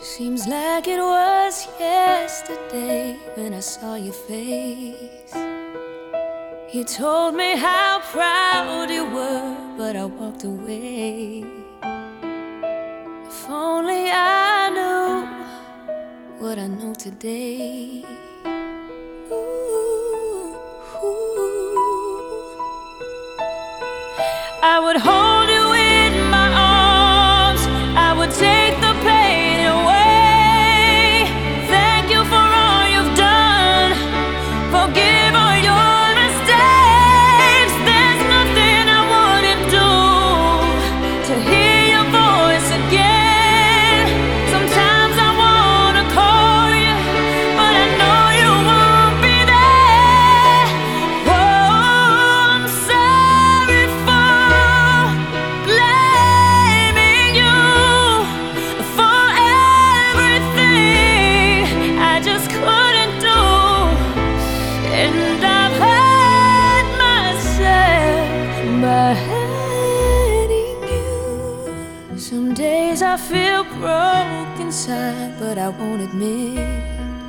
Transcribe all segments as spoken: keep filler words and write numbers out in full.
Seems like it was yesterday when I saw your face. You told me how proud you were, but I walked away. If only I knew what I know today. Ooh, ooh. I would hold you in my arms, I would take the pain away. Thank you for all you've done, forgive all your mistakes. There's nothing I wouldn't do to hear your voice again. Sometimes I wanna call you, but I know you won't be there. Oh, I'm sorry for blaming you for everything I just couldn't do. And I've hurt myself by hurting you. Some days I feel broke inside, but I won't admit.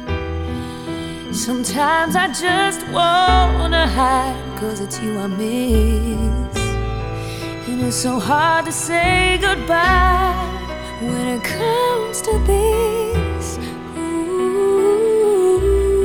Sometimes I just wanna hide, cause it's you I miss. And it's so hard to say goodbye when it comes to this. Ooh,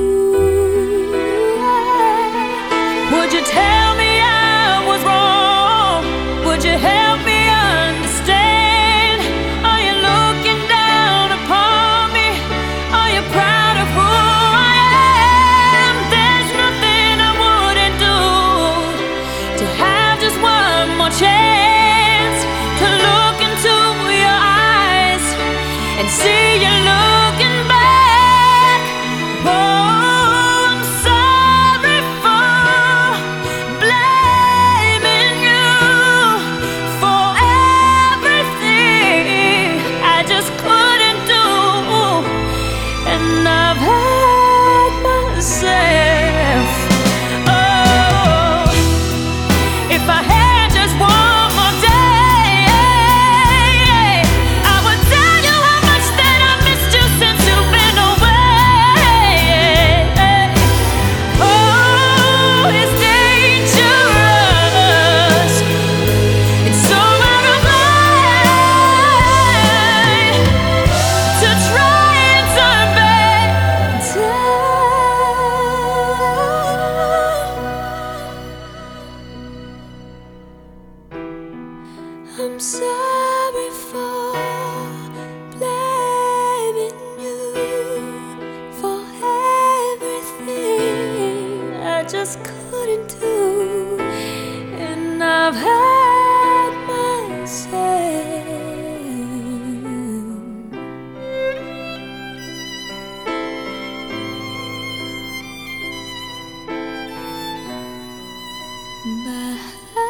would you tell me I was wrong? Would you help me understand? Are you looking down upon me? Are you proud of who I am? There's nothing I wouldn't do to have just one more chance to look into your eyes and see you looking back. Oh, I'm sorry for blaming you for everything I just couldn't do. And I've hurt myself. Oh, if I had just one more day, I would tell you how much that I missed you since you've been away. Oh, it's dangerous. It's so out of line to try and turn back time. I'm sorry for blaming you for everything I just couldn't do. And I've had myself by